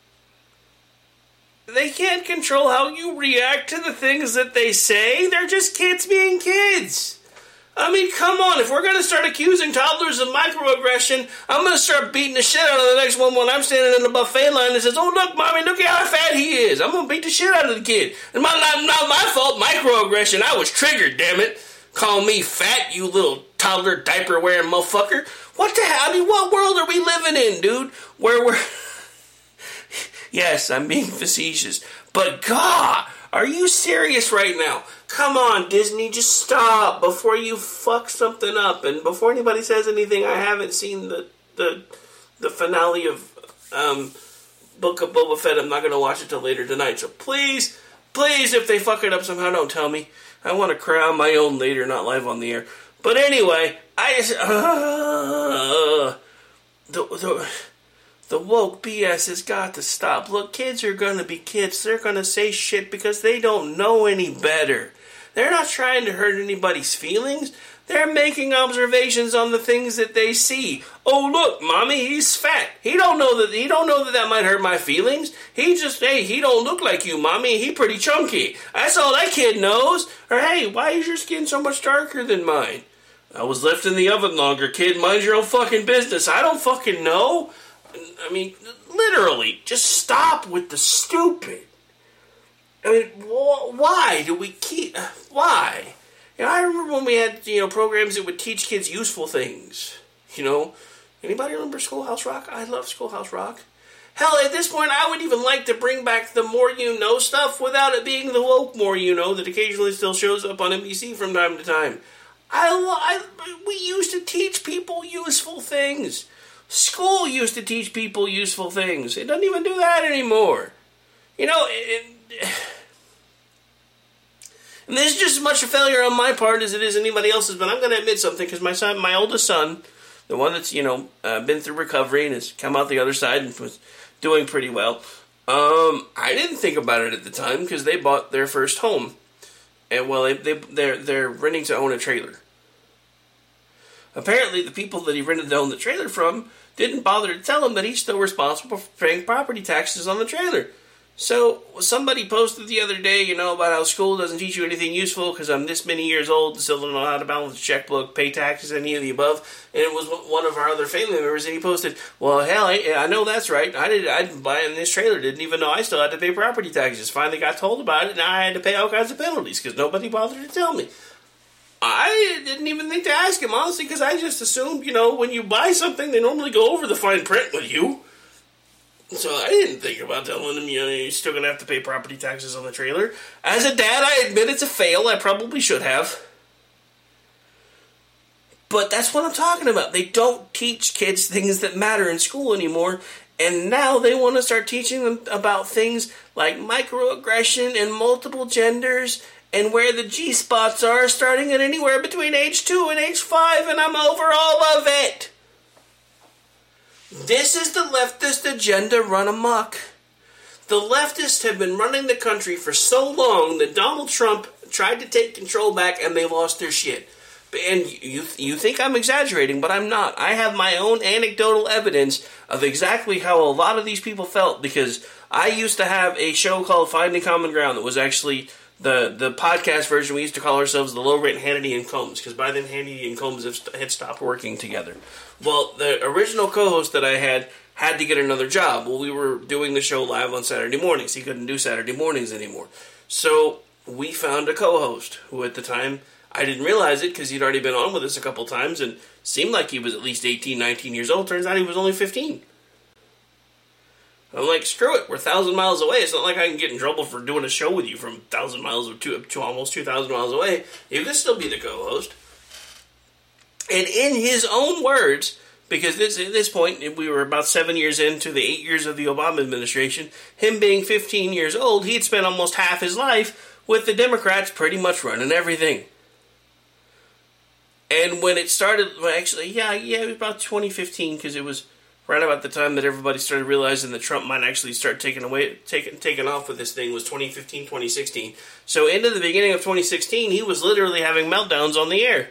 Speaker 10: They can't control how you react to the things that they say. They're just kids being kids. I mean, come on, if we're going to start accusing toddlers of microaggression, I'm going to start beating the shit out of the next one when I'm standing in the buffet line and says, "Oh, look, Mommy, look at how fat he is." I'm going to beat the shit out of the kid. And my, not, not my fault, microaggression. I was triggered, damn it. Call me fat, you little toddler diaper-wearing motherfucker. What the hell? I mean, what world are we living in, dude? Where we're... Yes, I'm being facetious. But, God, are you serious right now? Come on, Disney, just stop before you fuck something up. And before anybody says anything, I haven't seen the the, the finale of um, Book of Boba Fett. I'm not going to watch it till later tonight. So please, please, if they fuck it up somehow, don't tell me. I want to cry on my own later, not live on the air. But anyway, I just... Uh, the... the The woke B S has got to stop. Look, kids are going to be kids. They're going to say shit because they don't know any better. They're not trying to hurt anybody's feelings. They're making observations on the things that they see. "Oh, look, Mommy, he's fat. He don't know that he don't know that that might hurt my feelings. He just, hey, he don't look like you, Mommy. He pretty chunky. That's all that kid knows." Or, "Hey, why is your skin so much darker than mine?" I was left in the oven longer, kid. Mind your own fucking business. I don't fucking know. I mean, literally, just stop with the stupid. I mean, wh- why do we keep... Why? You know, I remember when we had, you know, programs that would teach kids useful things. You know? Anybody remember Schoolhouse Rock? I love Schoolhouse Rock. Hell, at this point, I would even like to bring back the More You Know stuff without it being the woke More You Know that occasionally still shows up on N B C from time to time. I, I, we used to teach people useful things. School used to teach people useful things. It doesn't even do that anymore. You know, it, it, and this is just as much a failure on my part as it is anybody else's, but I'm going to admit something, because my son, my oldest son, the one that's, you know, uh, been through recovery and has come out the other side and was doing pretty well, um, I didn't think about it at the time, because they bought their first home. And, well, they, they, they're, they're renting to own a trailer. Apparently, the people that he rented to own the trailer from didn't bother to tell him that he's still responsible for paying property taxes on the trailer. So, somebody posted the other day, you know, about how school doesn't teach you anything useful because I'm this many years old and still don't know how to balance a checkbook, pay taxes, any of the above. And it was one of our other family members, and he posted, well, hell, I, I know that's right. I did, I didn't buy in this trailer, didn't even know I still had to pay property taxes. Finally got told about it, and now I had to pay all kinds of penalties because nobody bothered to tell me. I didn't even think to ask him, honestly, because I just assumed, you know, when you buy something, they normally go over the fine print with you. So I didn't think about telling him, you know, you're still going to have to pay property taxes on the trailer. As a dad, I admit it's a fail. I probably should have. But that's what I'm talking about. They don't teach kids things that matter in school anymore. And now they want to start teaching them about things like microaggression and multiple genders and where the G-spots are, starting at anywhere between age two and age five, and I'm over all of it. This is the leftist agenda run amok. The leftists have been running the country for so long that Donald Trump tried to take control back and they lost their shit. And you you think I'm exaggerating, but I'm not. I have my own anecdotal evidence of exactly how a lot of these people felt, because I used to have a show called Finding Common Ground that was actually the, the podcast version. We used to call ourselves the Low Rent Hannity and Combs, because by then Hannity and Combs have, had stopped working together. Well, the original co-host that I had had to get another job. Well, we were doing the show live on Saturday mornings. He couldn't do Saturday mornings anymore. So we found a co-host who at the time, I didn't realize it because he'd already been on with us a couple times and seemed like he was at least eighteen, nineteen years old. Turns out he was only fifteen. I'm like, screw it, we're a thousand miles away. It's not like I can get in trouble for doing a show with you from a thousand miles or two, to almost two thousand miles away. You can still be the co-host. And in his own words, because this, at this point, we were about seven years into the eight years of the Obama administration, him being fifteen years old, he'd spent almost half his life with the Democrats pretty much running everything. And when it started, well, actually, yeah, yeah, it was about twenty fifteen, because it was right about the time that everybody started realizing that Trump might actually start taking away, taking, taking off with this thing, was twenty fifteen, twenty sixteen. So into the beginning of twenty sixteen, he was literally having meltdowns on the air.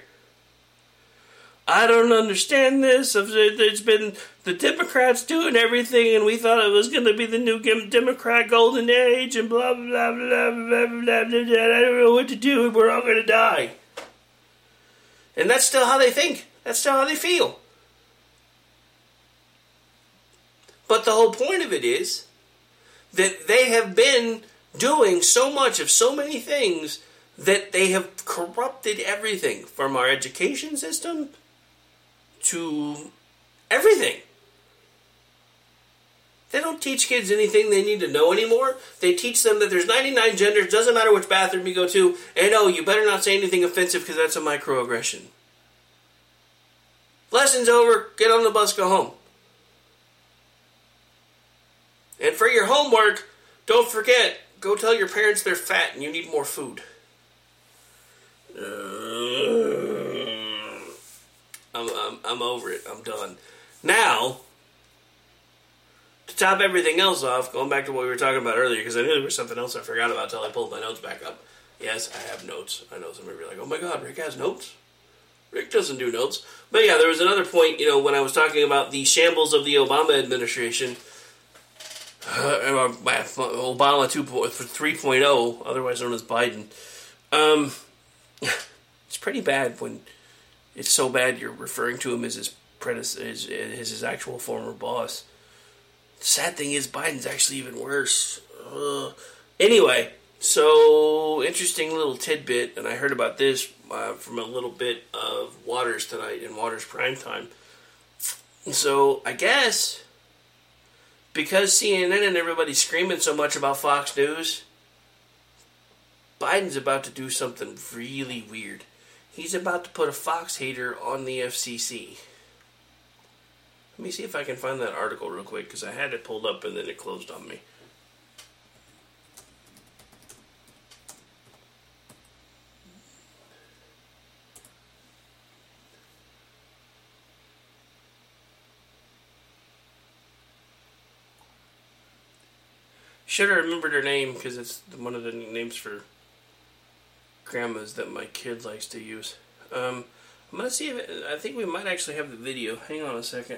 Speaker 10: I don't understand this. There's been the Democrats doing everything, and we thought it was going to be the new Democrat golden age, and blah, blah, blah, blah, blah, blah, blah, blah. I don't know what to do, we're all going to die. And that's still how they think. That's still how they feel. But the whole point of it is that they have been doing so much of so many things that they have corrupted everything, from our education system to everything. They don't teach kids anything they need to know anymore. They teach them that there's ninety-nine genders, doesn't matter which bathroom you go to, and oh, you better not say anything offensive because that's a microaggression. Lesson's over, get on the bus, go home. And for your homework, don't forget, go tell your parents they're fat and you need more food. Uh, I'm, I'm, I'm over it. I'm done. Now, to top everything else off, going back to what we were talking about earlier, because I knew there was something else I forgot about until I pulled my notes back up. Yes, I have notes. I know somebody will be like, oh my god, Rick has notes? Rick doesn't do notes. But yeah, there was another point, you know, when I was talking about the shambles of the Obama administration, uh, Obama three point oh, otherwise known as Biden. Um, it's pretty bad when it's so bad you're referring to him as his predecessor, as, as his actual former boss. Sad thing is, Biden's actually even worse. Uh, anyway, so interesting little tidbit, and I heard about this uh, from a little bit of Waters tonight in Waters Primetime. So I guess because C N N and everybody's screaming so much about Fox News, Biden's about to do something really weird. He's about to put a Fox hater on the F C C. Let me see if I can find that article real quick, because I had it pulled up and then it closed on me. Should have remembered her name, because it's one of the names for grandmas that my kid likes to use. Um, I'm going to see if it, I think we might actually have the video. Hang on a second.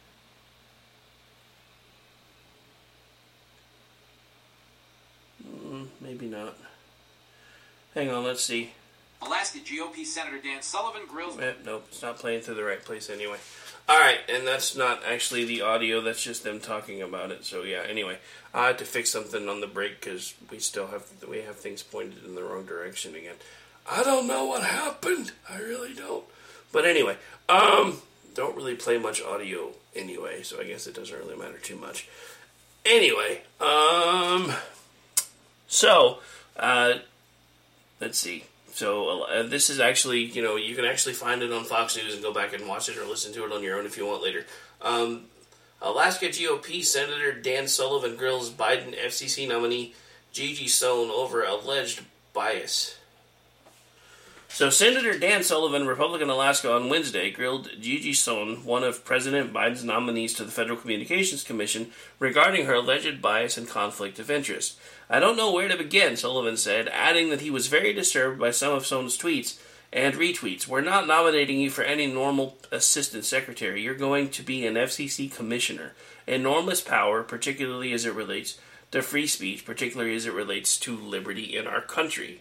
Speaker 10: Mm, maybe not. Hang on, let's see.
Speaker 12: Alaska G O P Senator Dan Sullivan grills...
Speaker 10: Eh, nope, it's not playing through the right place anyway. Alright, and that's not actually the audio, that's just them talking about it. So yeah, anyway, I had to fix something on the break because we still have we have things pointed in the wrong direction again. I don't know what happened. I really don't. But anyway, um, don't really play much audio anyway, so I guess it doesn't really matter too much. Anyway, um, so, uh, let's see. So uh, this is actually, you know, you can actually find it on Fox News and go back and watch it or listen to it on your own if you want later. Um, Alaska G O P Senator Dan Sullivan grills Biden F C C nominee Gigi Sohn over alleged bias. So Senator Dan Sullivan, Republican Alaska, on Wednesday grilled Gigi Sohn, one of President Biden's nominees to the Federal Communications Commission, regarding her alleged bias and conflict of interest. I don't know where to begin, Sullivan said, adding that he was very disturbed by some of Sohn's tweets and retweets. We're not nominating you for any normal assistant secretary. You're going to be an F C C commissioner. Enormous power, particularly as it relates to free speech, particularly as it relates to liberty in our country.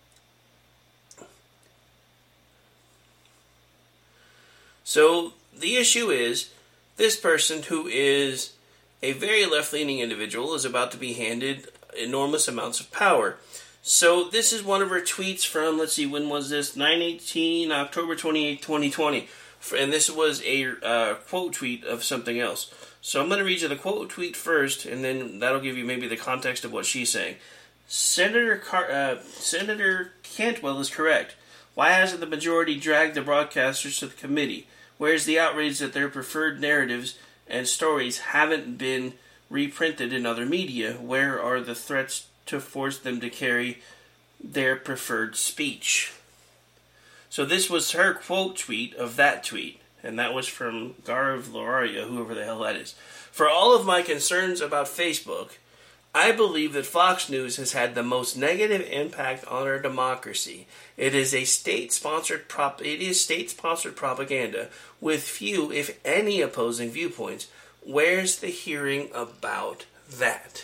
Speaker 10: So the issue is, this person, who is a very left-leaning individual, is about to be handed enormous amounts of power. So this is one of her tweets from, let's see, when was this? nine eighteen, October twenty-eighth, twenty twenty. And this was a uh, quote tweet of something else. So I'm going to read you the quote tweet first, and then that'll give you maybe the context of what she's saying. Senator Car- uh, Senator Cantwell is correct. Why hasn't the majority dragged the broadcasters to the committee? Where's the outrage that their preferred narratives and stories haven't been reprinted in other media? Where are the threats to force them to carry their preferred speech? So this was her quote tweet of that tweet, and that was from Gaurav Loria, whoever the hell that is. For all of my concerns about Facebook, I believe that Fox News has had the most negative impact on our democracy. It is a state-sponsored prop. It is state-sponsored propaganda with few, if any, opposing viewpoints. Where's the hearing about that?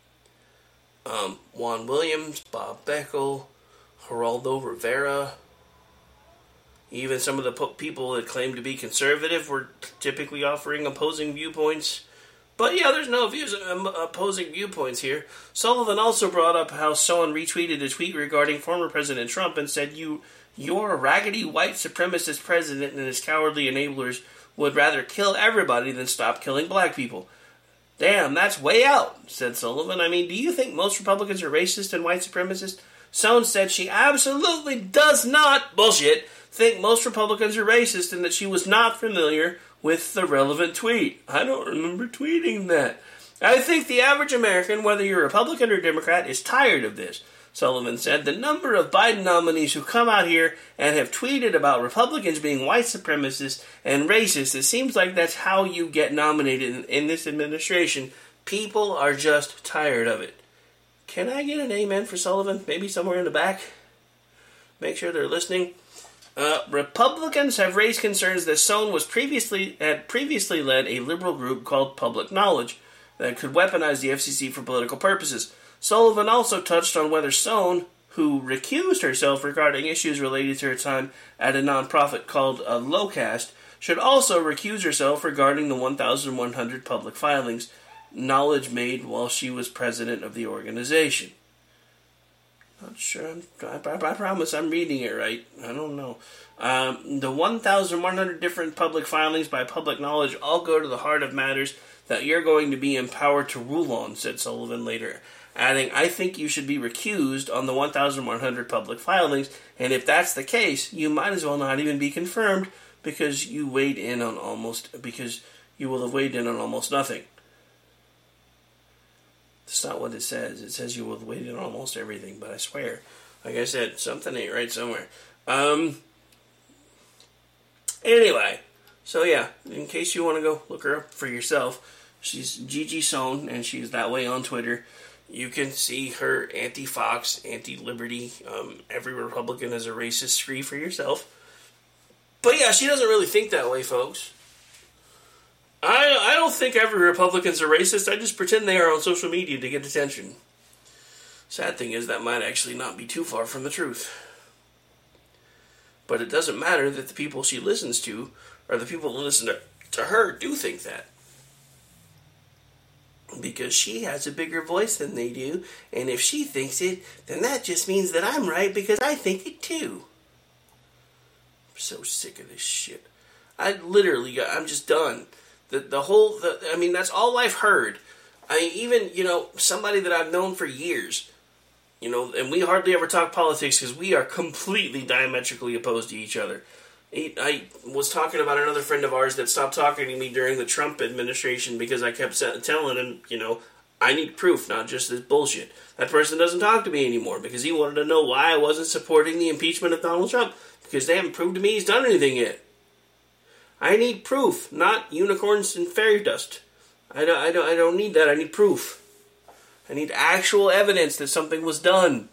Speaker 10: Um, Juan Williams, Bob Beckel, Geraldo Rivera, even some of the po- people that claim to be conservative were typically offering opposing viewpoints. But yeah, there's no views um, opposing viewpoints here. Sullivan also brought up how Sohn retweeted a tweet regarding former President Trump and said, "You, you're a raggedy white supremacist president, and his cowardly enablers would rather kill everybody than stop killing black people." Damn, that's way out, said Sullivan. I mean, do you think most Republicans are racist and white supremacists? Sohn said she absolutely does not, bullshit, think most Republicans are racist and that she was not familiar with the relevant tweet. I don't remember tweeting that. I think the average American, whether you're Republican or Democrat, is tired of this, Sullivan said. The number of Biden nominees who come out here and have tweeted about Republicans being white supremacists and racist, it seems like that's how you get nominated in, in this administration. People are just tired of it. Can I get an amen for Sullivan? Maybe somewhere in the back? Make sure they're listening. Uh, Republicans have raised concerns that Sohn was previously had previously led a liberal group called Public Knowledge that could weaponize the F C C for political purposes. Sullivan also touched on whether Sohn, who recused herself regarding issues related to her time at a nonprofit called uh, Lowcast, should also recuse herself regarding the one thousand one hundred public filings, knowledge made while she was president of the organization. Not sure. I, I, I promise I'm reading it right. I don't know. Um, the one thousand one hundred different public filings by public knowledge all go to the heart of matters that you're going to be empowered to rule on, said Sullivan later, adding, I think you should be recused on the one thousand one hundred public filings, and if that's the case, you might as well not even be confirmed because you weighed in on almost, because you will have weighed in on almost nothing. That's not what it says. It says you will have weighed in on almost everything, but I swear, like I said, something ain't right somewhere. Um, anyway, so yeah, in case you want to go look her up for yourself, she's Gigi Sohn, and she's that way on Twitter. You can see her anti-Fox, anti-Liberty, um, every Republican is a racist spree for yourself. But yeah, she doesn't really think that way, folks. I I don't think every Republican's a racist. I just pretend they are on social media to get attention. Sad thing is, that might actually not be too far from the truth. But it doesn't matter that the people she listens to, or the people who listen to, to her, do think that. Because she has a bigger voice than they do, and if she thinks it, then that just means that I'm right because I think it too. I'm so sick of this shit. I literally, I'm just done. The the whole, the, I mean, that's all I've heard. I mean, even, you know, somebody that I've known for years, you know, and we hardly ever talk politics because we are completely diametrically opposed to each other. I was talking about another friend of ours that stopped talking to me during the Trump administration because I kept telling him, you know, I need proof, not just this bullshit. That person doesn't talk to me anymore because he wanted to know why I wasn't supporting the impeachment of Donald Trump, because they haven't proved to me he's done anything yet. I need proof, not unicorns and fairy dust. I don't, I don't, I don't need that. I need proof. I need actual evidence that something was done.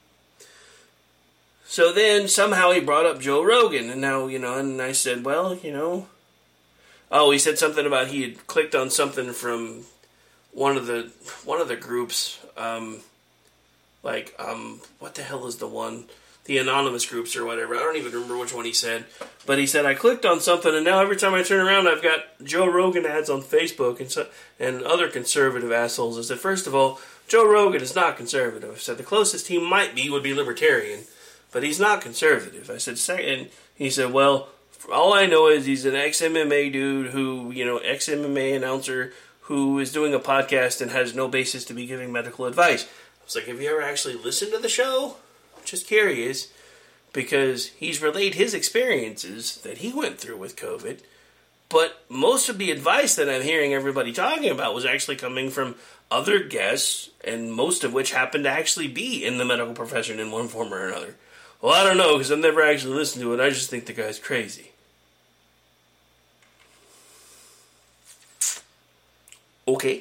Speaker 10: So then, somehow he brought up Joe Rogan, and now, you know, and I said, well, you know, oh, he said something about he had clicked on something from one of the, one of the groups, um, like, um, what the hell is the one, the anonymous groups or whatever, I don't even remember which one he said, but he said, I clicked on something, and now every time I turn around, I've got Joe Rogan ads on Facebook, and so, and other conservative assholes. I said, first of all, Joe Rogan is not conservative. I said, the closest he might be would be libertarian. But he's not conservative. I said, and he said, well, all I know is he's an ex-M M A dude who, you know, ex-M M A announcer who is doing a podcast and has no basis to be giving medical advice. I was like, have you ever actually listened to the show? Just curious, because he's relayed his experiences that he went through with COVID, but most of the advice that I'm hearing everybody talking about was actually coming from other guests, and most of which happened to actually be in the medical profession in one form or another. Well, I don't know, because I've never actually listened to it. I just think the guy's crazy. Okay.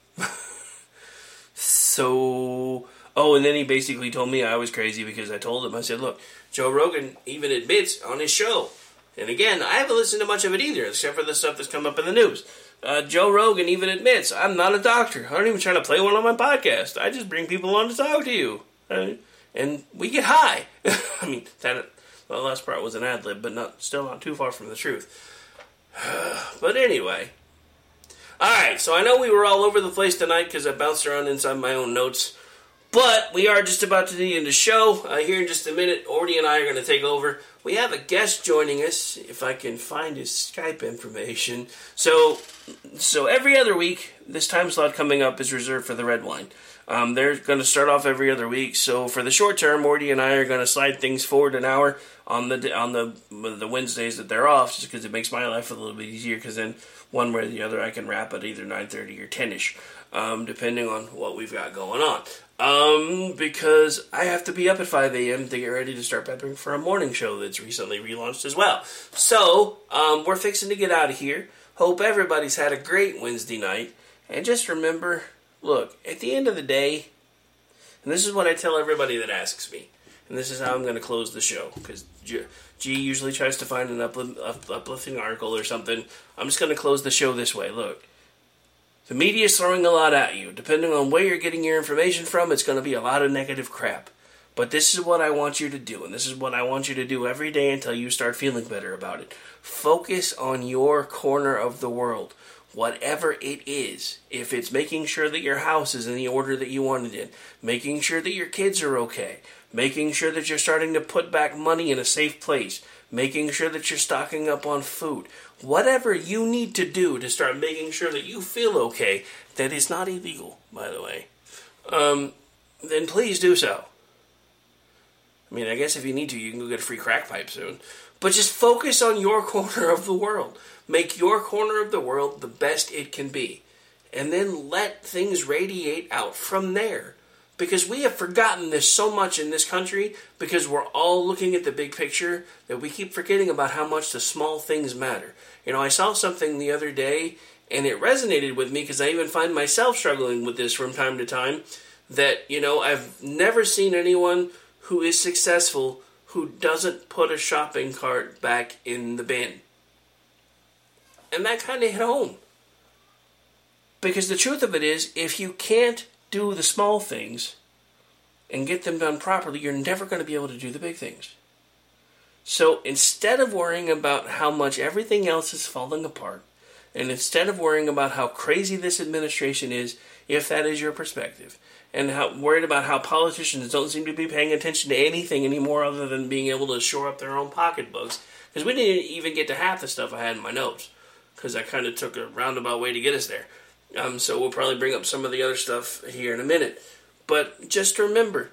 Speaker 10: So, oh, and then he basically told me I was crazy because I told him, I said, look, Joe Rogan even admits on his show, and again, I haven't listened to much of it either, except for the stuff that's come up in the news. Uh, Joe Rogan even admits, I'm not a doctor. I don't even try to play one on my podcast. I just bring people on to talk to you. Uh, and we get high. I mean, that well, the last part was an ad-lib, but not still not too far from the truth. But anyway. Alright, so I know we were all over the place tonight because I bounced around inside my own notes. But we are just about to end the show. Uh, here in just a minute, Ordy and I are going to take over. We have a guest joining us, if I can find his Skype information. So, so every other week, this time slot coming up is reserved for the Red Wine. Um, they're going to start off every other week. So for the short term, Ordy and I are going to slide things forward an hour on the on the the Wednesdays that they're off, just because it makes my life a little bit easier. Because then one way or the other, I can wrap at either nine thirty or ten-ish, um, depending on what we've got going on. Um, because I have to be up at five a.m. to get ready to start prepping for a morning show that's recently relaunched as well. So, um, we're fixing to get out of here. Hope everybody's had a great Wednesday night. And just remember, look, at the end of the day, and this is what I tell everybody that asks me, and this is how I'm going to close the show, because G, G usually tries to find an upli- up, uplifting article or something. I'm just going to close the show this way. Look. The media is throwing a lot at you. Depending on where you're getting your information from, it's going to be a lot of negative crap. But this is what I want you to do, and this is what I want you to do every day until you start feeling better about it. Focus on your corner of the world, whatever it is. If it's making sure that your house is in the order that you want it in, making sure that your kids are okay, making sure that you're starting to put back money in a safe place, making sure that you're stocking up on food, whatever you need to do to start making sure that you feel okay, that is not illegal, by the way, um, then please do so. I mean, I guess if you need to, you can go get a free crack pipe soon. But just focus on your corner of the world. Make your corner of the world the best it can be. And then let things radiate out from there. Because we have forgotten this so much in this country because we're all looking at the big picture that we keep forgetting about how much the small things matter. You know, I saw something the other day and it resonated with me because I even find myself struggling with this from time to time. That, you know, I've never seen anyone who is successful who doesn't put a shopping cart back in the bin. And that kind of hit home. Because the truth of it is, if you can't do the small things and get them done properly, you're never going to be able to do the big things. So instead of worrying about how much everything else is falling apart, and instead of worrying about how crazy this administration is, if that is your perspective, and how worried about how politicians don't seem to be paying attention to anything anymore other than being able to shore up their own pocketbooks. Because we didn't even get to half the stuff I had in my notes. Because I kind of took a roundabout way to get us there. Um, so we'll probably bring up some of the other stuff here in a minute. But just remember,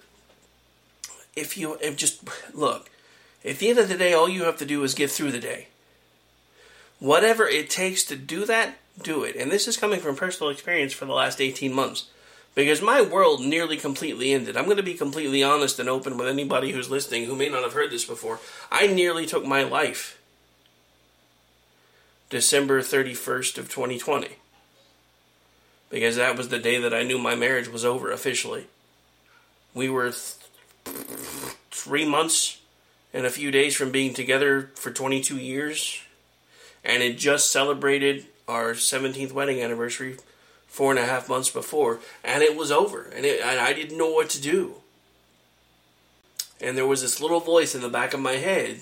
Speaker 10: if you if just look, at the end of the day, all you have to do is get through the day. Whatever it takes to do that, do it. And this is coming from personal experience for the last eighteen months. Because my world nearly completely ended. I'm going to be completely honest and open with anybody who's listening who may not have heard this before. I nearly took my life December thirty-first of twenty twenty. Because that was the day that I knew my marriage was over officially. We were th- three months and a few days from being together for twenty-two years. And it just celebrated our seventeenth wedding anniversary four and a half months before, and it was over, and, it, and I didn't know what to do. And there was this little voice in the back of my head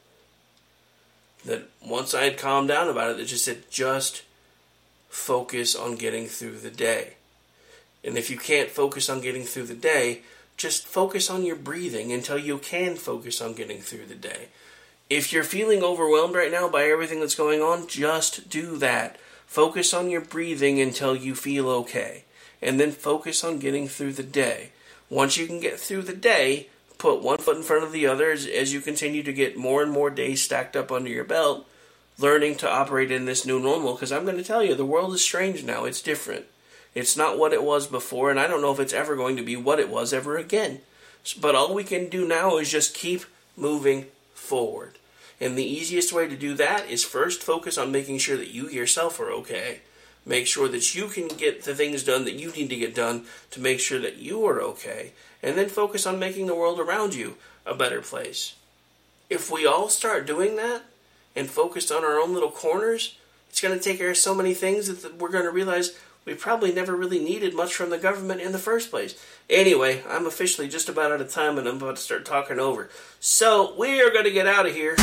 Speaker 10: that once I had calmed down about it, that just said, just focus on getting through the day. And if you can't focus on getting through the day, just focus on your breathing until you can focus on getting through the day. If you're feeling overwhelmed right now by everything that's going on, just do that. Focus on your breathing until you feel okay. And then focus on getting through the day. Once you can get through the day, put one foot in front of the other as, as you continue to get more and more days stacked up under your belt, learning to operate in this new normal. Because I'm going to tell you, the world is strange now. It's different. It's not what it was before, and I don't know if it's ever going to be what it was ever again. But all we can do now is just keep moving forward. And the easiest way to do that is first focus on making sure that you yourself are okay. Make sure that you can get the things done that you need to get done to make sure that you are okay. And then focus on making the world around you a better place. If we all start doing that and focus on our own little corners, it's going to take care of so many things that we're going to realize we probably never really needed much from the government in the first place. Anyway, I'm officially just about out of time and I'm about to start talking over. So, we are going to get out of here.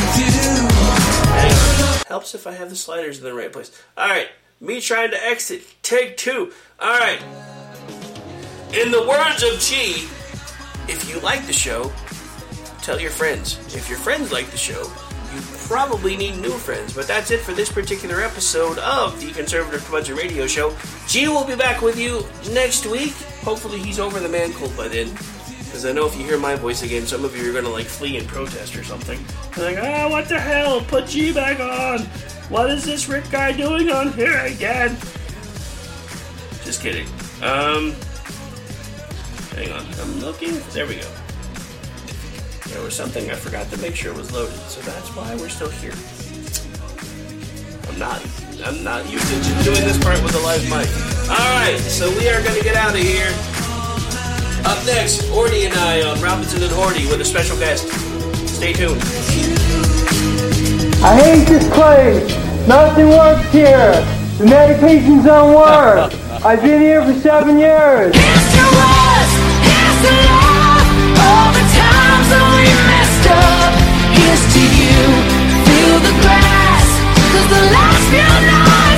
Speaker 10: Helps if I have the sliders in the right place. Alright, me trying to exit. Take two. Alright. In the words of G, if you like the show, tell your friends. If your friends like the show, you probably need new friends. But that's it for this particular episode of the Conservative Curmudgeon Radio Show. G will be back with you next week. Hopefully he's over the man cold by then. Because I know if you hear my voice again, some of you are going to like flee and protest or something. They're like, ah, oh, what the hell? Put G back on. What is this Rick guy doing on here again? Just kidding. Um, hang on. I'm looking. There we go. There was something I forgot to make sure was loaded, so that's why we're still here. I'm not, I'm not used to doing this part with a live mic. Alright, so we are going to get out of here. Up next, Horty and I on Robinson and Horty with a special guest. Stay tuned.
Speaker 13: I hate this place. Nothing works here. The medications don't work. I've been here for seven years. It's the worst. It's the love. All the time.
Speaker 11: stuff. Here's to you. Feel the grass, 'cause the last few nights